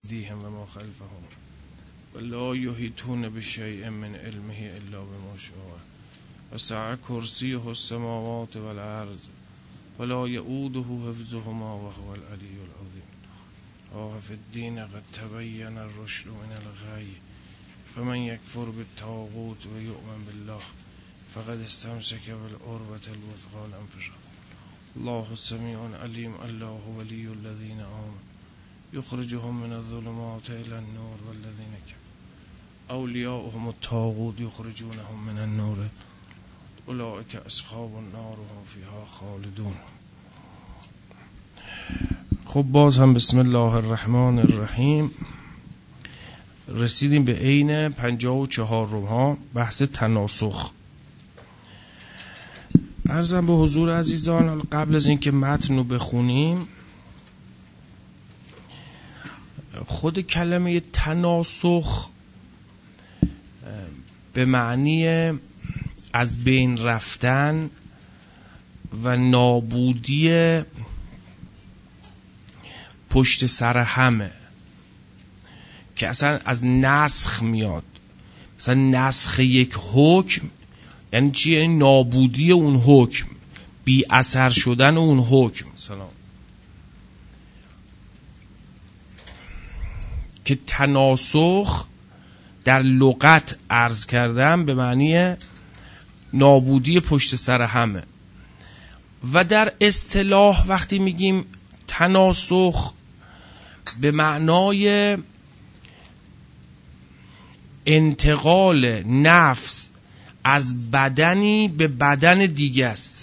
دیهم و ما خلفهم و لا یحیطون بشیء من علمه الا بما شاء وسع کرسیه السماوات والارض ولا یؤوده حفظهما وهو العلی العظیم. فی الدین قد تبین الرشد من الغی فمن یکفر بالطاغوت و یؤمن بالله فقد استمسک بالعروة الوثقی لا انفصام. الله السمیع العلیم. الله ولی الذین آمنوا یخرجهم من الظلمات الى النور والذین کفروا اولیاؤهم الطاغوت یخرجونهم من النور اولئک اصحاب النار هم فیها خالدون. خب باز هم بسم الله الرحمن الرحیم رسیدیم به عین 54 بحث تناسخ. عرضم به حضور عزیزان قبل از اینکه متن رو بخونیم، خود کلمه تناسخ به معنی از بین رفتن و نابودی پشت سر همه، که اصلا از نسخ میاد. مثلا نسخ یک حکم یعنی چی؟ یعنی نابودی اون حکم، بی اثر شدن اون حکم. سلام. که تناسخ در لغت عرض کردم به معنی نابودی پشت سر همه، و در اصطلاح وقتی میگیم تناسخ به معنای انتقال نفس از بدنی به بدن دیگه است،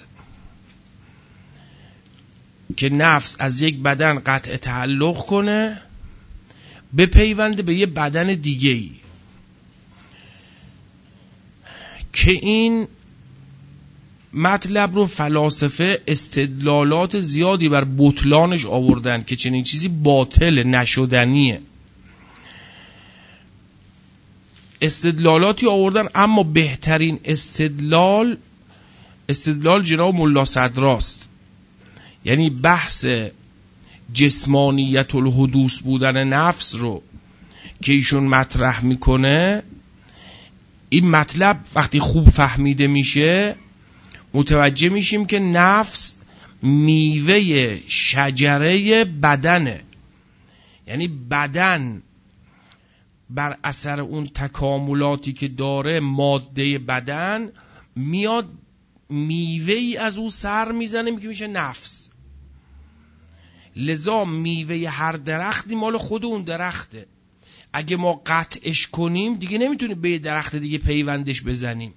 که نفس از یک بدن قطع تعلق کنه بپیونده به یه بدن دیگه ای، که این مطلب رو فلاسفه استدلالات زیادی بر بطلانش آوردن که چنین چیزی باطل نشدنیه. استدلالاتی آوردن، اما بهترین استدلال جناب ملا صدراست. یعنی بحث جسمانیت الحدوث بودن نفس رو که ایشون مطرح میکنه، این مطلب وقتی خوب فهمیده میشه متوجه میشیم که نفس میوه شجره بدنه. یعنی بدن بر اثر اون تکاملاتی که داره، ماده بدن میاد میوه ای از اون سر میزنه که میشه نفس. لذا میوه هر درختی مال خود اون درخته. اگه ما قطعش کنیم دیگه نمیتونیم به درخت دیگه پیوندش بزنیم.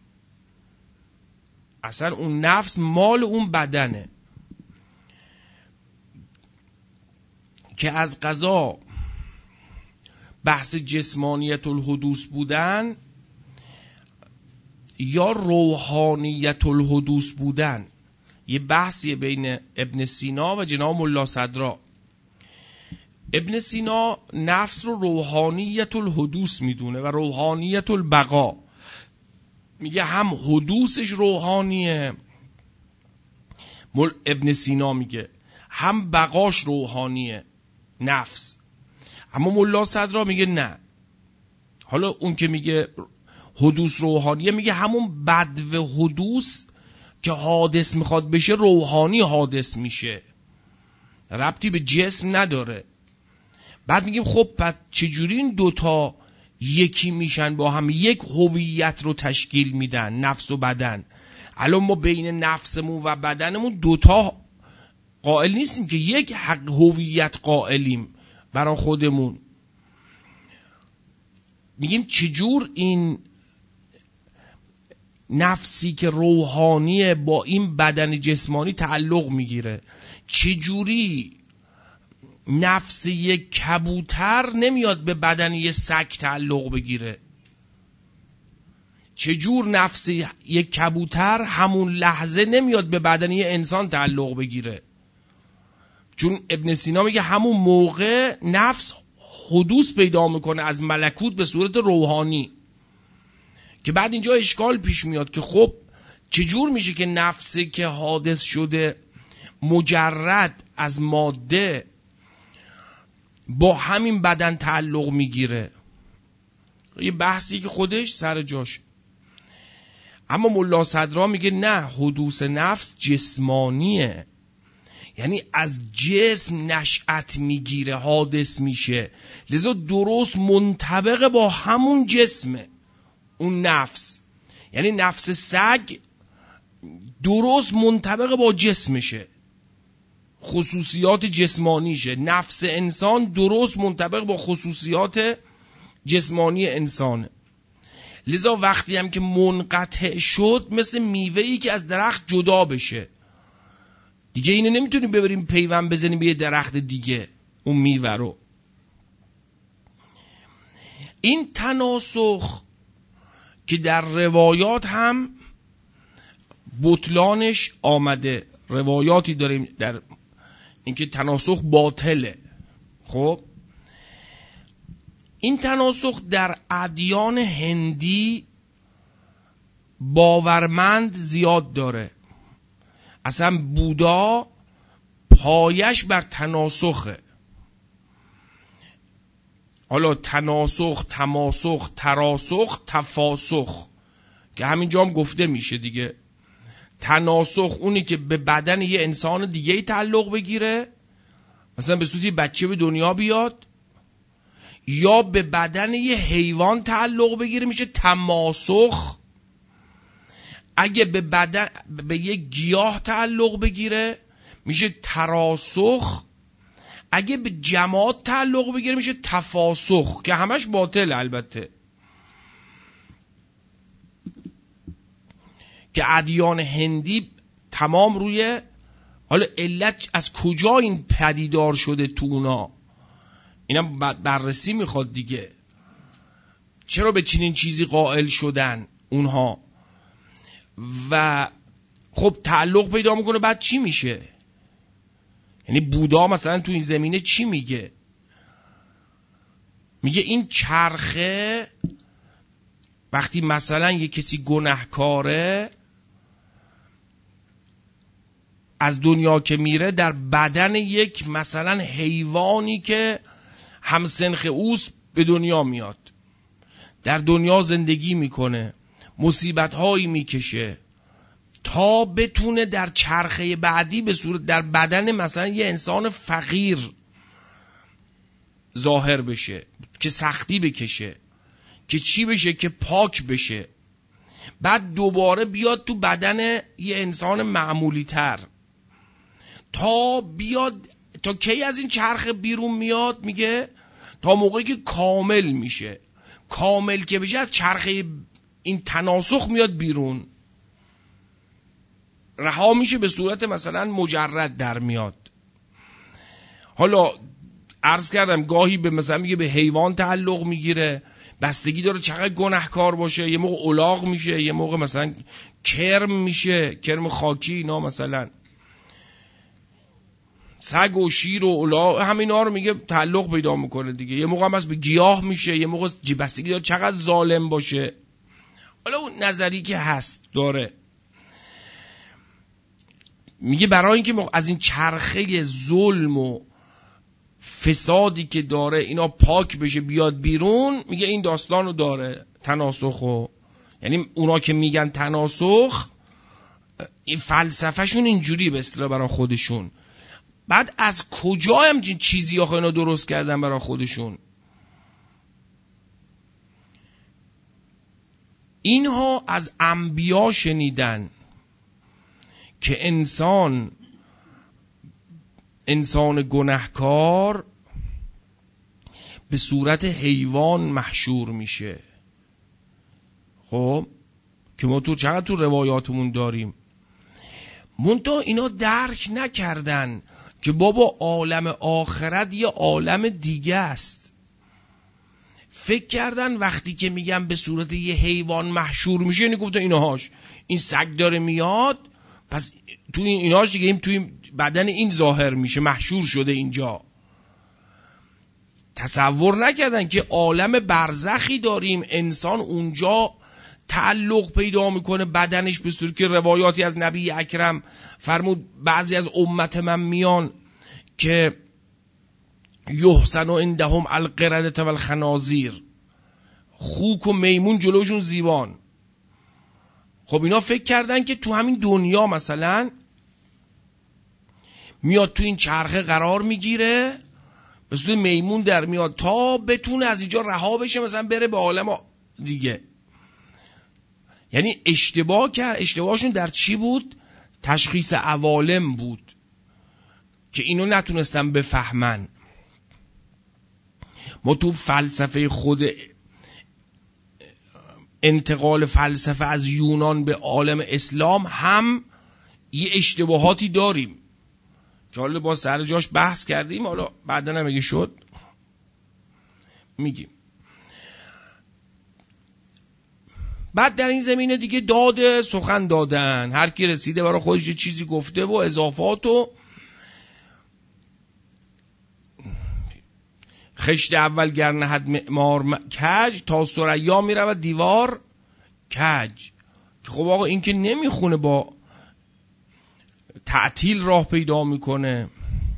اصلا اون نفس مال اون بدنه، که از قضا بحث جسمانیت الحدوث بودن یا روحانیت الحدوث بودن یه بحثیه بین ابن سینا و جناب ملا صدرا. ابن سینا نفس رو روحانیت الحدوث میدونه و روحانیت البقا. میگه هم حدوثش روحانیه، ابن سینا میگه هم بقاش روحانیه نفس. اما ملا صدرا میگه نه. حالا اون که میگه حدوث روحانیه میگه همون بدو حدوث که حادث میخواد بشه روحانی حادث میشه، ربطی به جسم نداره. بعد میگیم خب پس چجوری این دوتا یکی میشن، با هم یک هویت رو تشکیل میدن، نفس و بدن؟ الان ما بین نفسمون و بدنمون دوتا قائل نیستیم که یک حق هویت قائلیم برای خودمون. میگیم چجور این نفسی که روحانیه با این بدن جسمانی تعلق میگیره؟ چجوری نفس یک کبوتر نمیاد به بدن یک سگ تعلق بگیره؟ چجور نفس یک کبوتر همون لحظه نمیاد به بدن یک انسان تعلق بگیره؟ چون ابن سینا میگه همون موقع نفس حدوث پیدا میکنه از ملکوت به صورت روحانی. که بعد اینجا اشکال پیش میاد که خب چجور میشه که نفسی که حادث شده مجرد از ماده با همین بدن تعلق میگیره. یه بحثی که خودش سر جاش. اما ملا صدرا میگه نه، حدوث نفس جسمانیه، یعنی از جسم نشأت میگیره، حادث میشه، لذا درست منطبق با همون جسمه اون نفس. یعنی نفس سگ درست منطبق با جسمشه، خصوصیات جسمانیشه. نفس انسان درست منطبق با خصوصیات جسمانی انسانه. لذا وقتی هم که منقطع شد، مثل میوه‌ای که از درخت جدا بشه دیگه، اینو نمیتونیم ببریم پیوند بزنیم به یه درخت دیگه اون میوه رو. این تناسخ که در روایات هم بطلانش آمده، روایاتی داریم در اینکه تناسخ باطله. خب این تناسخ در ادیان هندی باورمند زیاد داره. اصلا بودا پایش بر تناسخه. حالا تناسخ، تماسخ، تراسخ، تفاسخ که همینجا هم گفته میشه دیگه. تناسخ اونی که به بدن یه انسان دیگه تعلق بگیره، مثلا به صورت بچه به دنیا بیاد، یا به بدن یه حیوان تعلق بگیره میشه تماسخ. اگه به یه گیاه تعلق بگیره میشه تراسخ. اگه به جماد تعلق بگیره میشه تفاسخ که همش باطل البته. که ادیان هندی تمام روی، حالا علت از کجا این پدیدار شده تو اونا، اینم بررسی میخواد دیگه. چرا به چنین چیزی قائل شدن اونها؟ و خب تعلق پیدا میکنه، بعد چی میشه؟ یعنی بودا مثلا تو این زمینه چی میگه؟ میگه این چرخه وقتی مثلا یه کسی گناهکاره از دنیا که میره، در بدن یک مثلا حیوانی که همسنخ اوست به دنیا میاد، در دنیا زندگی میکنه، مصیبت هایی میکشه تا بتونه در چرخه بعدی به صورت در بدن مثلا یه انسان فقیر ظاهر بشه، که سختی بکشه، که چی بشه، که پاک بشه، بعد دوباره بیاد تو بدن یه انسان معمولی تر تا بیاد، تا کی از این چرخه بیرون میاد؟ میگه تا موقعی که کامل میشه. کامل که بشه از چرخه این تناسخ میاد بیرون، رها میشه، به صورت مثلا مجرد در میاد. حالا عرض کردم گاهی به مثلا میگه به حیوان تعلق میگیره، بستگی داره چقدر گناهکار باشه. یه موقع الاغ میشه، یه موقع مثلا کرم میشه، کرم خاکی اینا، مثلا سگ و شیر و الاغ، همینا رو میگه تعلق پیدا میکنه دیگه. یه موقع هم از به گیاه میشه، یه موقع بستگی داره چقدر ظالم باشه. حالا اون نظری که هست داره، میگه برای اینکه از این چرخه ظلم و فسادی که داره اینا پاک بشه بیاد بیرون، میگه این داستانو داره تناسخو. یعنی اونا که میگن تناسخ، این فلسفهشون اینجوری به اصطلاح برای خودشون. بعد از کجا همچین چیزی آخه اینا درست کردن برای خودشون؟ اینها از انبیا شنیدن که انسان گناهکار به صورت حیوان محشور میشه. خب که ما چقدر تو روایاتمون داریم. منتها اینا درک نکردن که بابا عالم آخرت یه عالم دیگه است. فکر کردن وقتی که میگن به صورت یه حیوان محشور میشه، یعنی گفتن اینهاش، این سگ داره میاد، پس تو اینهاش دیگه توی بدن این ظاهر میشه، محشور شده اینجا. تصور نکردن که عالم برزخی داریم، انسان اونجا تعلق پیدا میکنه بدنش، به صورت که روایاتی از نبی اکرم فرمود بعضی از امت من میان که یحسن عندهم القردة والخنازیر، خوک و میمون جلوشون زیبان. خب اینا فکر کردن که تو همین دنیا مثلا میاد تو این چرخه قرار میگیره، به صورت میمون در میاد تا بتونه از اینجا رها بشه، مثلا بره به عالم دیگه. یعنی اشتباه کرد. اشتباهشون در چی بود؟ تشخیص عوالم بود که اینو نتونستن بفهمن. ما تو فلسفه خود انتقال فلسفه از یونان به عالم اسلام هم یه اشتباهاتی داریم که حالا با سر جاش بحث کردیم، حالا بعدا هم اگه شد میگیم. بعد در این زمینه دیگه داده سخن دادن، هر کی رسیده برای خودش یه چیزی گفته و اضافات و خشت اول گر نهد معمار کج، تا ثریا میرود دیوار کج. خب آقا این که نمیخونه، با تعطیل راه پیدا میکنه.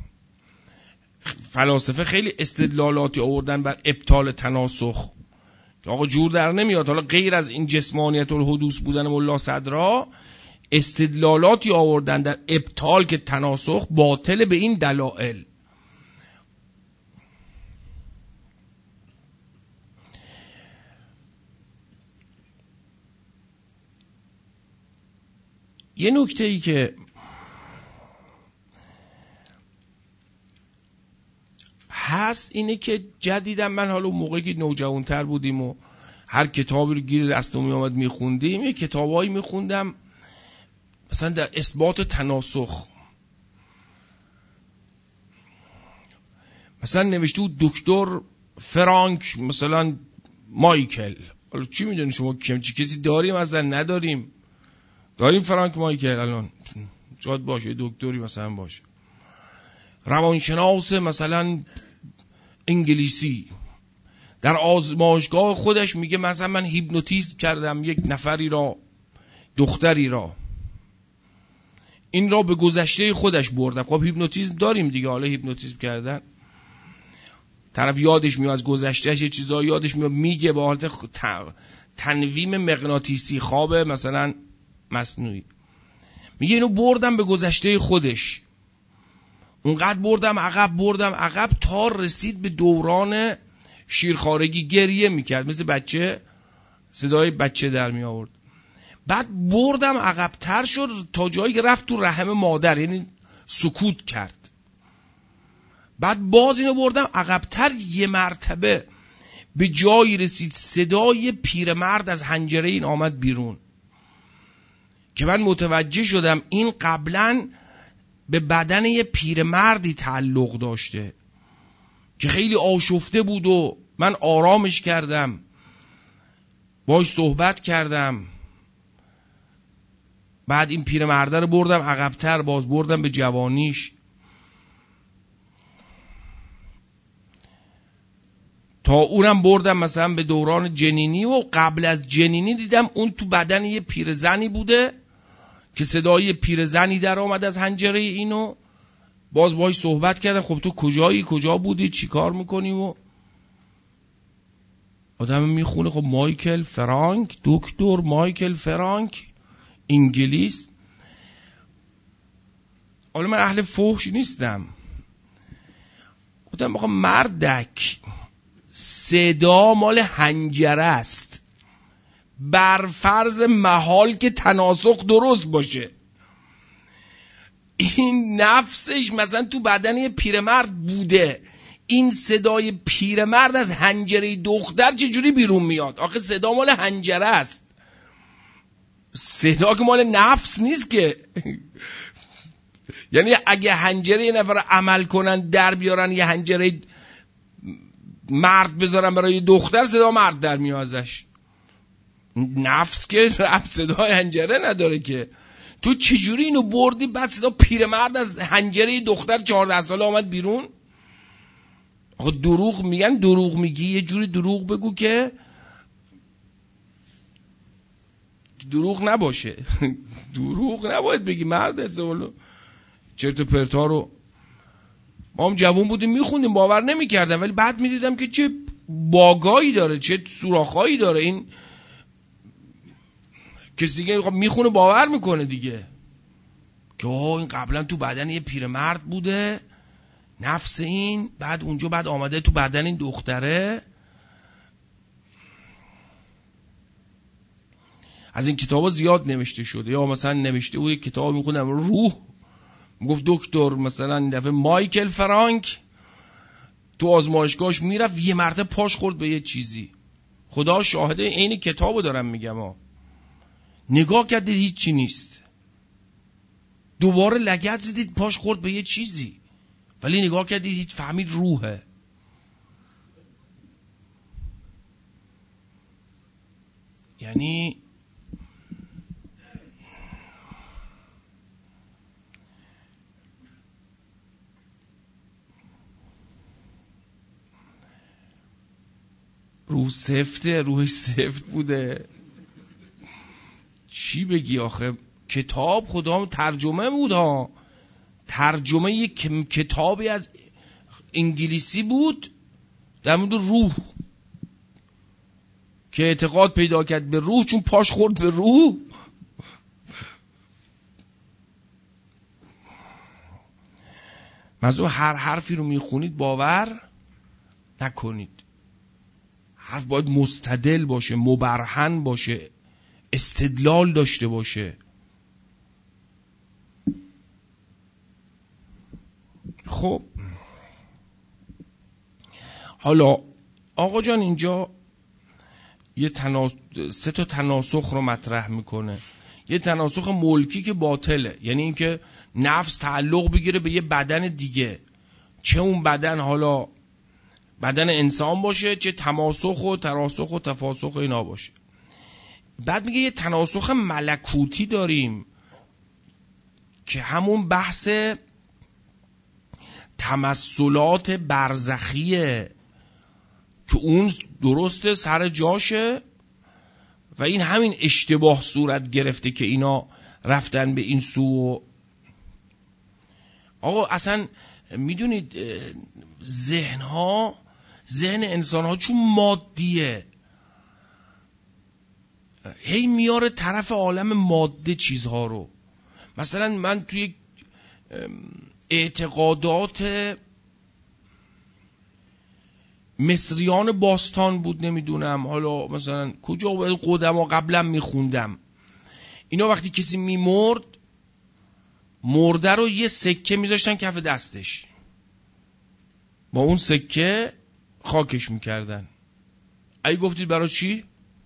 فلاسفه خیلی استدلالاتی آوردن بر ابطال تناسخ که آقا جور در نمیاد. حالا غیر از این جسمانیت الحدوث بودن ملا صدرا، استدلالاتی آوردن در ابطال که تناسخ باطل به این دلائل. یه نکته ای که هست اینه که جدیداً من حالا موقعی که نوجوانتر بودیم و هر کتابی رو گیر دستم می آمد میخوندیم، یه کتابایی میخوندم مثلا در اثبات تناسخ. مثلا نوشته بود دکتر فرانک مثلا مایکل. حالا چی میدونی شما چی کسی داریم مثلا نداریم؟ داریم فرانک مایکل الان جاد باشه، دکتری مثلا باشه، روانشناس مثلا انگلیسی در آزمایشگاه خودش میگه مثلا من هیپنوتیزم کردم یک نفری را، دختری را، این را به گذشته خودش بردم. خب هیپنوتیزم داریم دیگه. حالا هیپنوتیزم کردن طرف یادش میاد از گذشتهش، یه چیزایی یادش میاد، میگه به حالت تنویم مغناطیسی، خواب مثلا مصنوعی. میگه اینو بردم به گذشته خودش، اونقدر بردم عقب تا رسید به دوران شیرخوارگی، گریه میکرد مثل بچه، صدای بچه در می آورد. بعد بردم عقب‌تر شد تا جایی که رفت تو رحم مادر، یعنی سکوت کرد. بعد باز اینو بردم عقب‌تر، یه مرتبه به جایی رسید صدای پیرمرد از حنجره این آمد بیرون که من متوجه شدم این قبلاً به بدن یه پیرمردی تعلق داشته که خیلی آشفته بود و من آرامش کردم، باهاش صحبت کردم. بعد این پیرمرده رو بردم عقب‌تر، باز بردم به جوانیش تا اونم بردم مثلا به دوران جنینی و قبل از جنینی دیدم اون تو بدن یه پیرزنی بوده که صدای پیرزنی در آمد از حنجره اینو، باز باهاش صحبت کردم. خب تو کجایی، کجا بودی، چی کار میکنی؟ و آدم میخونه خب مایکل فرانک، دکتر مایکل فرانک، انگلیس. حالا من اهل فحش نیستم، گفتم آقا مردک صدا مال حنجره است، بر فرض محال که تناسخ درست باشه، این نفسش مثلا تو بدن یه پیرمرد بوده، این صدای پیرمرد از حنجره دختر چجوری بیرون میاد؟ آخه صدا مال حنجره است، صدا که مال نفس نیست که. یعنی اگه حنجره یه نفر عمل کنن در بیارن یه حنجره مرد بذارن برای دختر، صدا مرد در میاد ازش. نفس که رب صدای حنجره نداره که. تو چجوری اینو بردی بعد صدا پیرمرد از حنجره دختر 14 ساله آمد بیرون؟ آخه دروغ میگن، دروغ میگی یه جوری دروغ بگو که دروغ نباشه. دروغ نباید بگی مرد، چرت و پرتا رو ما هم جوون بودیم میخوندیم، باور نمیکردم، ولی بعد میدیدم که چه باگایی داره، چه سوراخایی داره. این کسی دیگه میخونه باور میکنه دیگه که این قبلا تو بدن یه پیرمرد بوده، نفس این، بعد اونجا بعد آمده تو بدن این دختره. از این کتابا زیاد نوشته شده. یا مثلا نوشته بود یک کتاب میخوندم روح، میگفت دکتر مثلا این دفعه مایکل فرانک تو آزمایشگاهش میرفت یه مرتبه پاش خورد به یه چیزی. خدا شاهده این کتابو دارم میگم نگاه کردید هیچی نیست، دوباره لگد زدید پاش خورد به یه چیزی، ولی نگاه کردید هیچ، فهمید روحه. یعنی روح سفته، روحش سفت بوده. چی بگی آخه؟ کتاب خدا ترجمه بود ها، ترجمه یک کتابی از انگلیسی بود در مورد روح که اعتقاد پیدا کرد به روح چون پاش خورد به روح. منظور هر حرفی رو میخونید باور نکنید. حرف باید مستدل باشه، مبرهن باشه، استدلال داشته باشه. خب حالا آقا جان اینجا یه 3 تا تناسخ رو مطرح میکنه. یه تناسخ ملکی که باطله، یعنی اینکه نفس تعلق بگیره به یه بدن دیگه، چه اون بدن حالا بدن انسان باشه، چه تماسخ و تراسخ و تفاسخ اینا باشه. بعد میگه یه تناسخ ملکوتی داریم که همون بحث تمثلات برزخیه که اون درسته سر جاشه و این همین اشتباه صورت گرفته که اینا رفتن به این سو. آقا اصلا میدونید ذهن انسان ها چون مادیه، هی میاره طرف عالم ماده چیزها رو. مثلا من توی اعتقادات مصریان باستان بود، نمیدونم حالا مثلا کجا قدما قبلا میخوندم، اینا وقتی کسی میمرد، مرده رو یه سکه میذاشتن کف دستش، با اون سکه خاکش میکردن. ای گفتید برای چی؟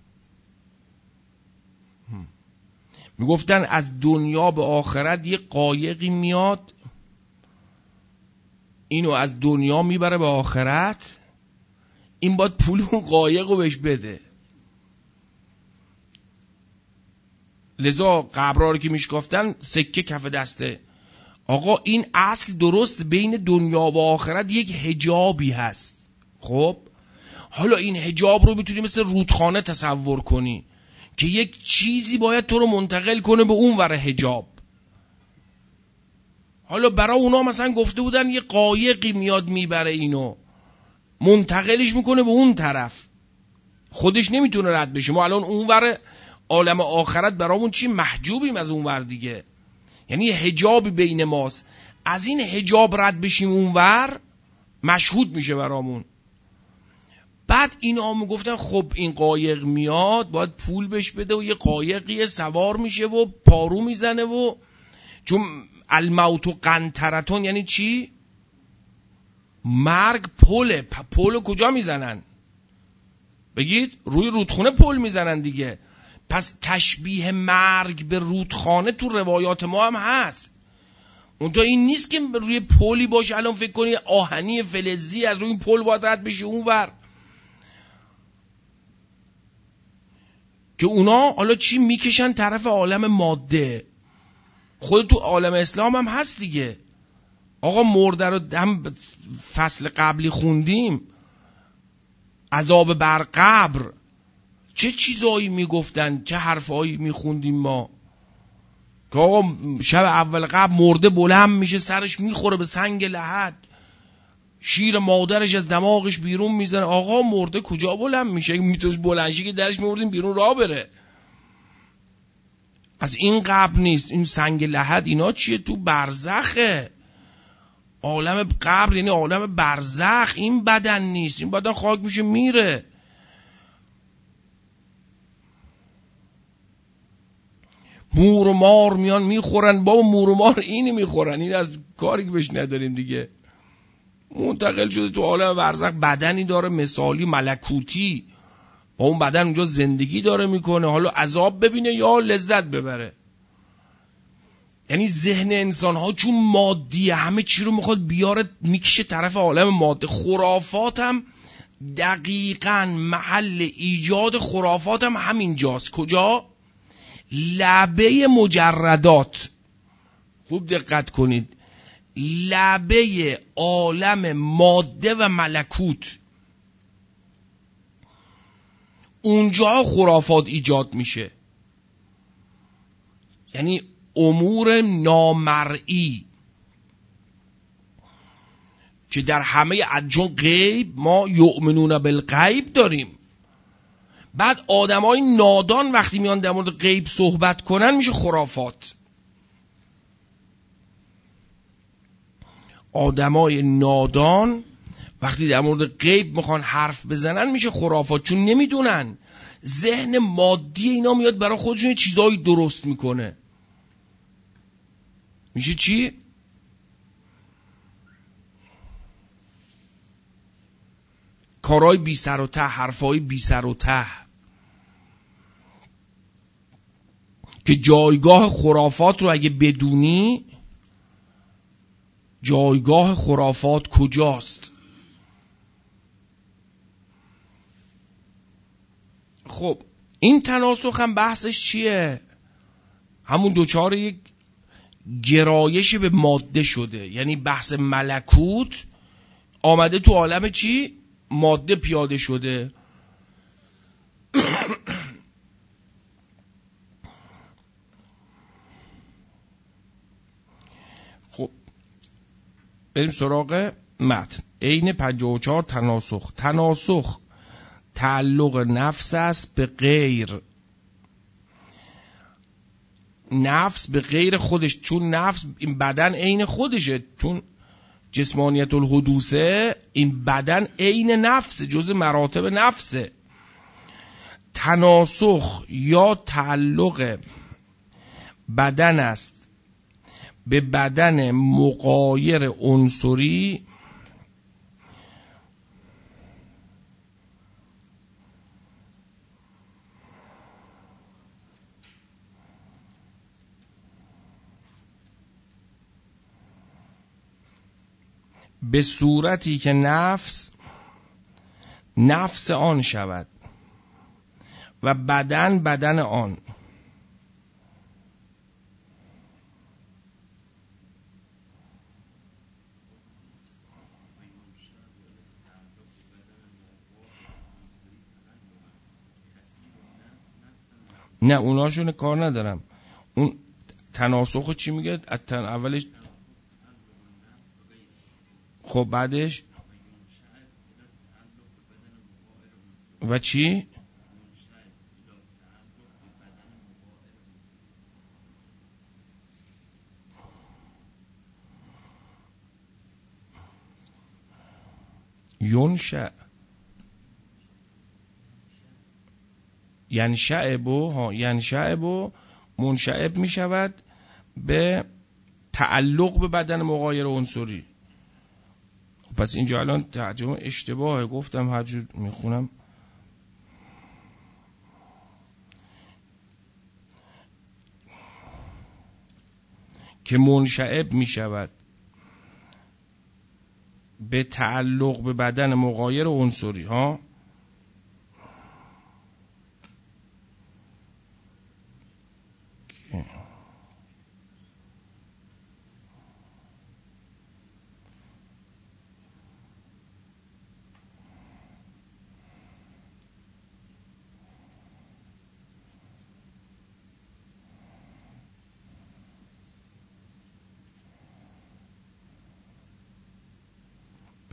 میگفتن از دنیا به آخرت یه قایقی میاد اینو از دنیا میبره به آخرت، این باید پول اون قایق رو بهش بده. لذا قبرها رو که میشکافتن سکه کف دسته. آقا این اصل درست بین دنیا و آخرت یک حجابی هست. خب حالا این حجاب رو میتونی مثل رودخانه تصور کنی که یک چیزی باید تو رو منتقل کنه به اون ور حجاب. حالا برای اونا مثلا گفته بودن یه قایقی میاد میبره اینو منتقلش میکنه به اون طرف، خودش نمیتونه رد بشه. ما الان اون ور عالم آخرت برامون چی؟ محجوبیم از اون ور دیگه، یعنی یه حجابی بین ماست. از این حجاب رد بشیم اون ور مشهود میشه برامون. بعد اینا میگفتن خب این قایق میاد باید پول بهش بده و یه قایقی سوار میشه و پارو میزنه و چون الموت و قنطرتون یعنی چی؟ مرگ. پل کجا میزنن؟ بگید روی رودخونه پل میزنن دیگه. پس تشبیه مرگ به رودخانه تو روایات ما هم هست. اونجا این نیست که روی پلی باشه الان فکر کنی آهنی فلزی از روی این پل باید رد بشه اونور، که اونا حالا چی میکشن طرف عالم ماده. خود تو عالم اسلام هم هست دیگه. آقا مرده رو هم فصل قبلی خوندیم، عذاب بر قبر، چه چیزایی میگفتن، چه حرفایی میخوندیم ما که آقا شب اول قبر مرده بلند میشه، سرش میخوره به سنگ لحد، شیر مادرش از دماغش بیرون میزنه. آقا مرده کجا بلند میشه؟ اگه میتونست بلند شه که درش میوردیم بیرون راه بره. از این قبر نیست. این سنگ لحد اینا چیه؟ تو برزخه. عالم قبر یعنی عالم برزخ. این بدن نیست. این بدن خاک میشه میره. مور و مار میان میخورن. بابا مور و مار اینی میخورن. این از کاری که بهش نداریم دیگه. منتقل شده تو عالم برزخ. بدنی داره مثالی ملکوتی. با اون بدن اونجا زندگی داره میکنه. حالا عذاب ببینه یا لذت ببره. یعنی ذهن انسان ها چون مادیه همه چی رو میخواد بیاره میکشه طرف عالم ماده. خرافات هم دقیقاً محل ایجاد خرافات هم همین جاست. کجا؟ لعبه مجردات. خوب دقت کنید. لعبه عالم ماده و ملکوت. اونجا خرافات ایجاد میشه. یعنی امور نامرئی که در همه چون غیب ما یؤمنون بالغیب داریم. بعد آدمای نادان وقتی میان در مورد غیب صحبت کنن میشه خرافات. آدمای نادان وقتی در مورد غیب میخوان حرف بزنن میشه خرافات. چون نمیدونن. ذهن مادی اینا میاد برای خودشون چیزایی درست میکنه. میشه چی؟ کارهای بی سر و ته، حرفای بی سر و ته که جایگاه خرافات رو اگه بدونی، جایگاه خرافات کجاست؟ خب این تناسخ هم بحثش چیه؟ همون دوچار یک گرایش به ماده شده. یعنی بحث ملکوت آمده تو عالم چی؟ ماده پیاده شده. خب بریم سراغ متن. عین 54 تناسخ. تناسخ تعلق نفس است به غیر. نفس به غیر خودش. چون نفس این بدن عین خودشه. چون جسمانیت الحدوثه این بدن عین نفسه. جز مراتب نفسه. تناسخ یا تعلق بدن است به بدن مغایر عنصری به صورتی که نفس آن شود و بدن آن. نه اوناشون کار ندارم. اون تناسخ چی میگه؟ اولش خب بعدش و چی؟ ینشأ ینشأب منشعب می شود به تعلق به بدن مغایر عنصری. پس اینجا الان ترجمه اشتباهه. گفتم هر جور میخونم که منشعب می شود به تعلق به بدن مغایر عنصری ها.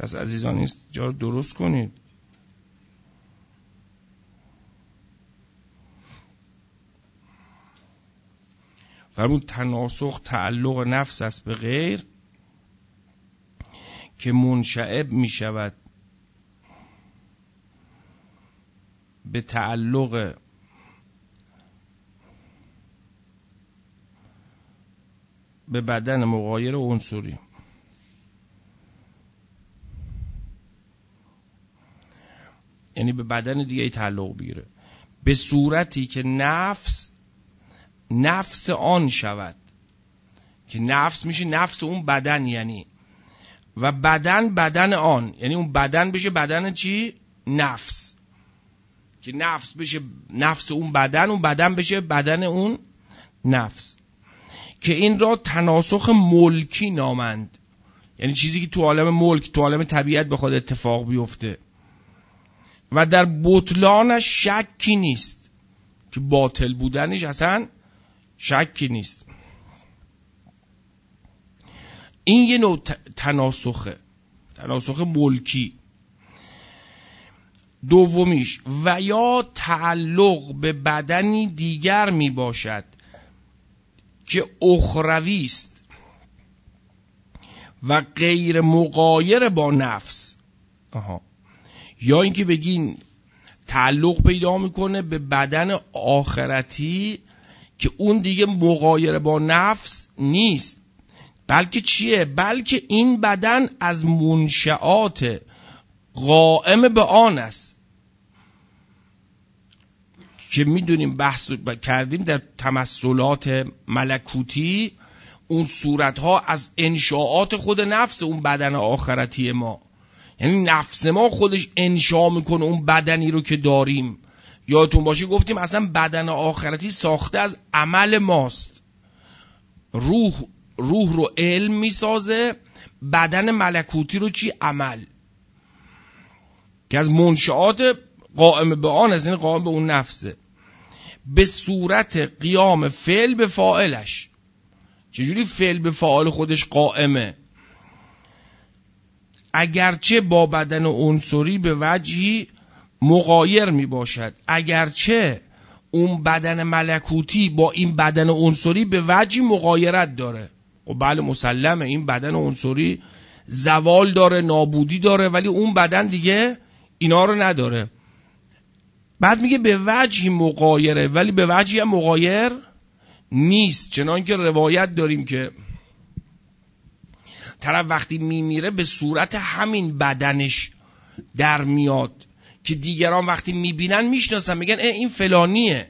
پس عزیزان این جا رو درست کنید. فرمود تناسخ تعلق نفس است به غیر که منشعب می شود به تعلق به بدن مغایر عنصری. یعنی به بدن دیگه تعلق بگیره به صورتی که نفس آن شود، که نفس میشه نفس اون بدن، یعنی و بدن آن، یعنی اون بدن بشه بدن چی؟ نفس. که نفس بشه نفس اون بدن بشه بدن اون نفس. که این را تناسخ ملکی نامند، یعنی چیزی که تو عالم ملک، تو عالم طبیعت بخواد اتفاق بیفته و در بطلانش شکی نیست، که باطل بودنش اصلا شکی نیست. این یه نوع تناسخ ملکی. دومیش و یا تعلق به بدنی دیگر می باشد که اخروی است و غیر مغایر با نفس. یا اینکه بگین تعلق پیدا میکنه به بدن آخرتی که اون دیگه مغایر با نفس نیست، بلکه چیه؟ بلکه این بدن از منشآت قائم به آن است، که میدونیم بحث کردیم در تمثلات ملکوتی، اون صورتها از انشاءات خود نفس اون بدن آخرتی ما، یعنی نفس ما خودش انشاء میکنه اون بدنی رو که داریم. یادتون باشه گفتیم اصلا بدن آخرتی ساخته از عمل ماست. روح رو علم میسازه، بدن ملکوتی رو چی؟ عمل، که از منشآت قائم به آن است، یعنی قائم به اون نفسه، به صورت قیام فعل به فاعلش. چجوری فعل به فاعل خودش قائمه؟ اگرچه با بدن عنصری به وجهی مغایر می باشد، اگرچه اون بدن ملکوتی با این بدن عنصری به وجهی مغایرت داره. خب بله مسلمه این بدن عنصری زوال داره، نابودی داره، ولی اون بدن دیگه اینا رو نداره. بعد میگه به وجهی مغایره، ولی به وجهی هم مغایر نیست. چنان که روایت داریم که طرف وقتی میمیره به صورت همین بدنش در میاد، که دیگران وقتی میبینن میشناسن، میگن این فلانیه،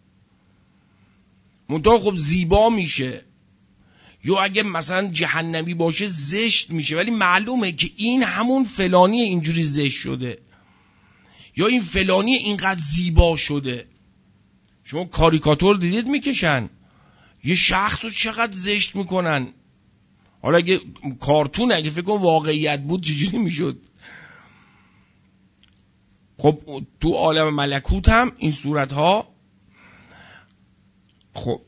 منتها خب زیبا میشه. یا اگه مثلا جهنمی باشه زشت میشه، ولی معلومه که این همون فلانیه اینجوری زشت شده، یا این فلانیه اینقدر زیبا شده. شما کاریکاتور دیدید میکشن یه شخص رو چقدر زشت میکنن. حالا اگه کارتون، اگه فکر کنم واقعیت بود چجوری میشد؟ خب تو عالم ملکوت هم این صورت ها. خب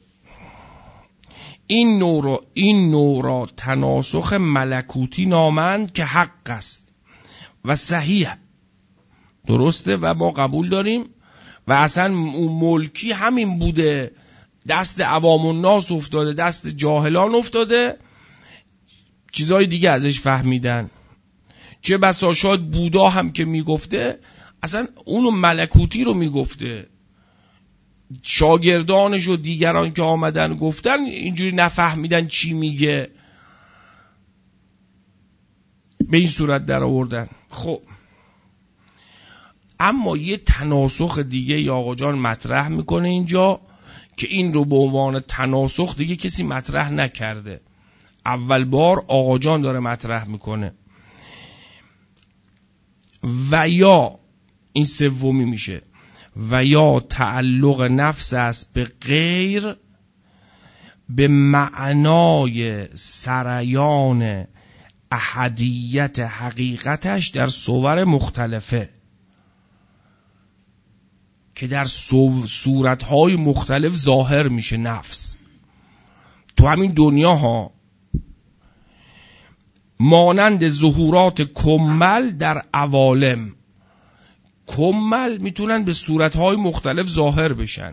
این نوع را تناسخ ملکوتی نامند که حق است و صحیح، درسته و ما قبول داریم. و اصلا اون ملکی همین بوده، دست عوام الناس افتاده، دست جاهلان افتاده، چیزهای دیگه ازش فهمیدن. چه بسا شاید بودا هم که میگفته اصلا اونو ملکوتی رو میگفته، شاگردانش و دیگران که آمدن گفتن اینجوری نفهمیدن چی میگه، به این صورت در آوردن. خب اما یه تناسخ دیگه یا آقا جان مطرح میکنه اینجا، که این رو به عنوان تناسخ دیگه کسی مطرح نکرده، اول بار آقا جان داره مطرح میکنه. و یا این سومی میشه، و یا تعلق نفس است به غیر به معنای سریان احدیت حقیقتش در صور مختلفه، که در صورتهای مختلف ظاهر میشه نفس تو همین دنیا ها. مانند ظهورات کمل در عوالم. کمل میتونن به صورتهای مختلف ظاهر بشن،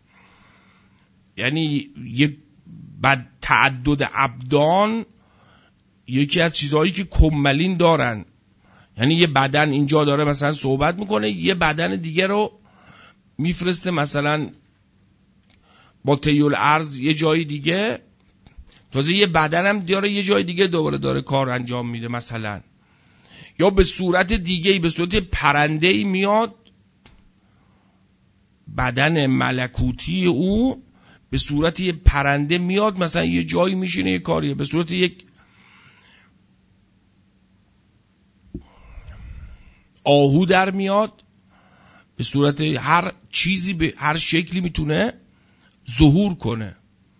یعنی یک تعدد ابدان یکی از چیزهایی که کملین دارن، یعنی یه بدن اینجا داره مثلا صحبت میکنه، یه بدن دیگه رو میفرسته مثلا با طیل ارض یه جای دیگه، تازه یه بدن هم داره یه جای دیگه دوباره داره کار انجام میده مثلا، یا به صورت دیگه به صورت پرنده‌ای میاد، بدن ملکوتی او به صورت یه پرنده میاد مثلا یه جایی میشینه یه کاریه، به صورت یک آهو در میاد، به صورت هر چیزی به هر شکلی میتونه ظهور کنه.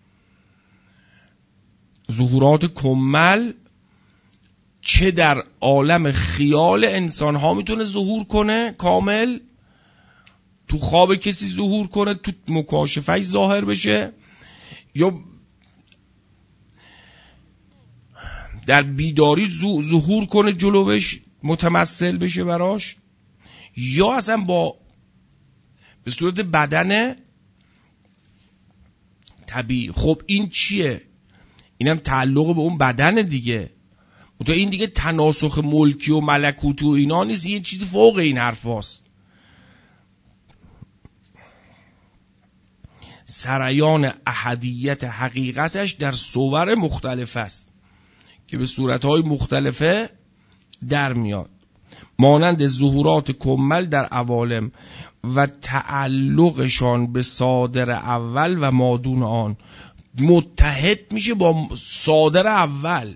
ظهورات کمل چه در عالم خیال انسان ها میتونه ظهور کنه کامل، تو خواب کسی ظهور کنه، تو مکاشفه ظاهر بشه، یا در بیداری ظهور کنه جلوش متمثل بشه براش، یا اصلا به صورت بدن طبیعی. خب این چیه؟ اینم تعلق به اون بدن دیگه، تو این دیگه تناسخ ملکی و ملکوتی و اینا نیست، یه چیز فوق این حرف هاست. سریان احدیت حقیقتش در صور مختلف است که به صورتهای مختلفه در میاد، مانند ظهورات کمل در عوالم و تعلقشان به صادر اول و مادون آن. متحد میشه با صادر اول،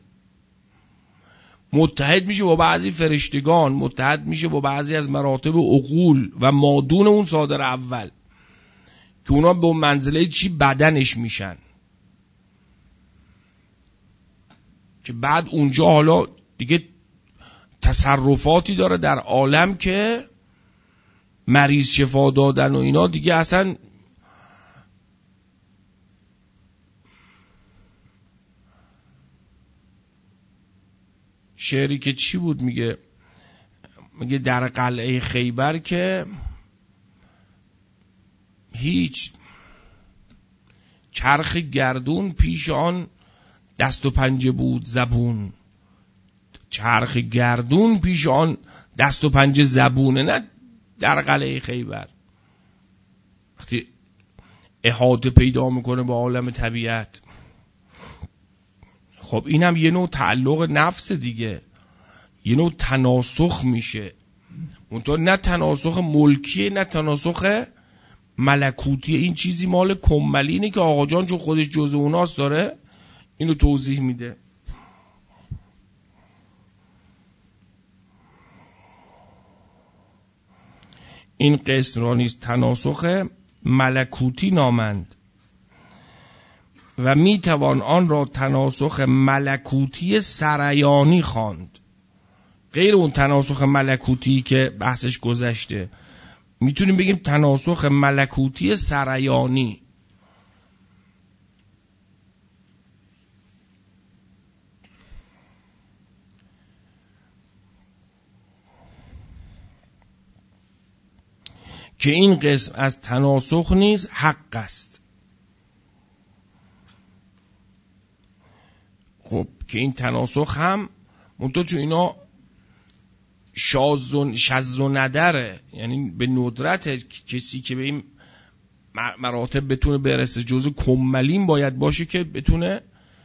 متحد میشه با بعضی فرشتگان، متحد میشه با بعضی از مراتب عقول و مادون اون صادر اول که اونا به منزله چی بدنش میشن، که بعد اونجا حالا دیگه تصرفاتی داره در عالم که مریض شفا دادن و اینا دیگه اصلا شعری که چی بود میگه در قلعه خیبر که هیچ چرخ گردون پیش آن دست و پنجه بود زبون. چرخ گردون پیش آن دست و پنجه زبونه، نه در قلعه خیبر وقتی احاطه پیدا میکنه با عالم طبیعت. خب این هم یه نوع تعلق نفس دیگه، یه نوع تناسخ میشه، اونطور نه تناسخ ملکیه نه تناسخ ملکوتیه. این چیزی مال کملینه که آقا جان چون خودش جزء اوناست داره اینو توضیح میده. این قسم را نیز تناسخ ملکوتی نامند و میتوان آن را تناسخ ملکوتی سریانی خواند. غیر اون تناسخ ملکوتی که بحثش گذشته، میتونیم بگیم تناسخ ملکوتی سریانی. که این قسم از تناسخ نیز حق است. خب که این تناسخ هم منطقه چون اینا شذ و ندره، یعنی به ندرت کسی که به این مراتب بتونه برسه جزء کملین باید باشه که بتونه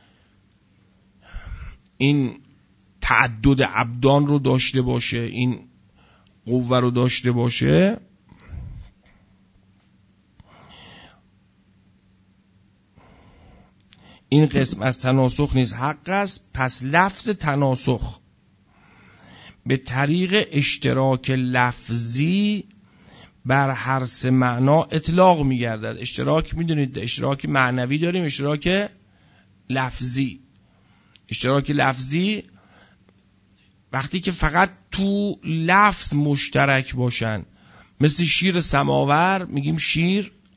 این تعدد ابدان رو داشته باشه، این قوه رو داشته باشه. این قسم از تناسخ نیز حق است. پس لفظ تناسخ به طریق اشتراک لفظی بر هر سه معنا اطلاق می‌گردد. اشتراک می‌دونید اشتراک معنوی داریم، اشتراک لفظی. اشتراک لفظی وقتی که فقط تو لفظ مشترک باشن، مثل شیر سماور میگیم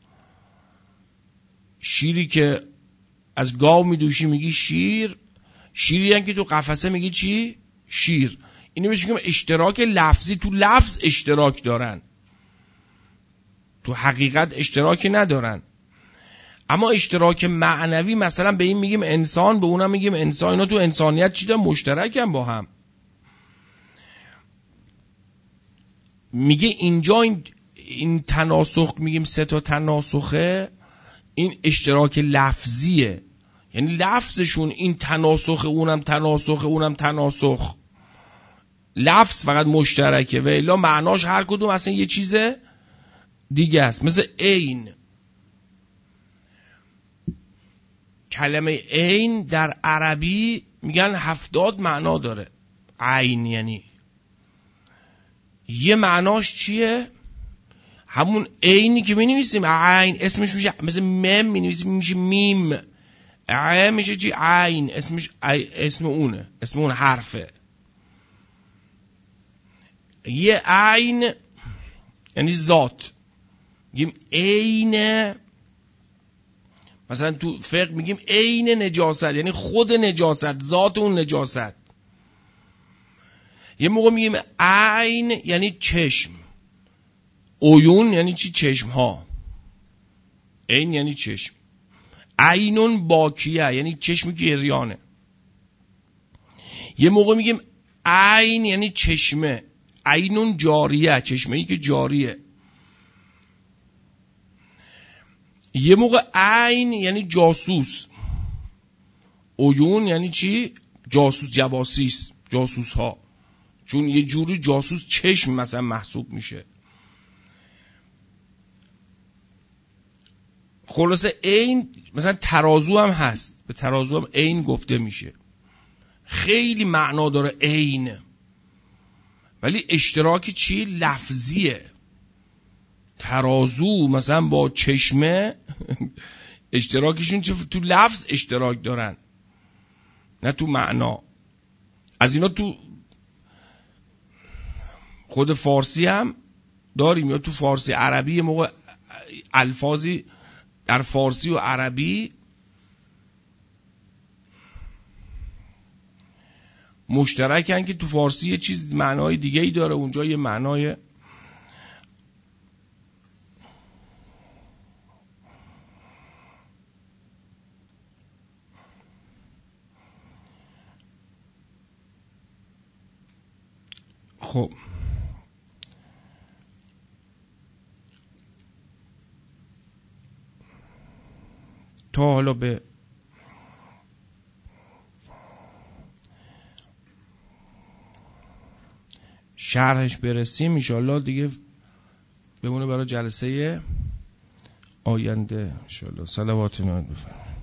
شیری که از گاو میدوشی میگی شیر، شیری هم که تو قفسه میگی چی؟ شیر. اینو بهش میگم اشتراک لفظی، تو لفظ اشتراک دارن، تو حقیقت اشتراکی ندارن. اما اشتراک معنوی، مثلا به این میگیم انسان، به اونم میگیم انسان، اینا تو انسانیت چی دارن؟ مشترکن با هم. میگه اینجا این تناسخ، میگیم 3 تا تناسخه، این اشتراک لفظیه، یعنی لفظشون این تناسخ، اونم تناسخ، اونم تناسخ، لفظ فقط مشترکه و الا معناش هر کدوم اصلا یه چیز دیگه است. مثل عین، کلمه عین در عربی میگن 70 معنا داره. عین یعنی یه معناش چیه؟ همون عینی که می‌نویسیم عین، اسمش میشه مثل مم می‌نویسیم میشه میم، عین میشه چی؟ عین، اسمش اسم اونه، اسم اون حرفه. یه عین یعنی ذات. میگیم عین، مثلا تو فقه میگیم عین نجاست، یعنی خود نجاست، ذات اون نجاست. یه موقع میگیم عین یعنی چشم. عیون یعنی چی؟ چشم ها. عین یعنی چشم. عینون باکیه یعنی چشمی که گریانه. یه موقع میگیم عین یعنی چشمه. عینون جاریه، چشمه‌ای که جاریه. یه موقع عین یعنی جاسوس. عیون یعنی چی؟ جاسوس، جواسیس، جاسوس ها، چون یه جوری جاسوس چشم مثلا محسوب میشه. خلاصه عین مثلا ترازو هم هست، به ترازو هم عین گفته میشه. خیلی معنا داره عین، ولی اشتراکی چی؟ لفظیه. ترازو مثلا با چشمه اشتراکشون تو لفظ اشتراک دارن، نه تو معنا. از اینا تو خود فارسی هم داریم، یا تو فارسی عربی یه موقع الفاظی در فارسی و عربی مشترکن که تو فارسی یه چیز معنای دیگه ای داره، اونجا یه معنای خب. تا حالا به شرحش برسیم انشالله دیگه بمونه برای جلسه آینده انشالله. صلوات نبی بفرمایید.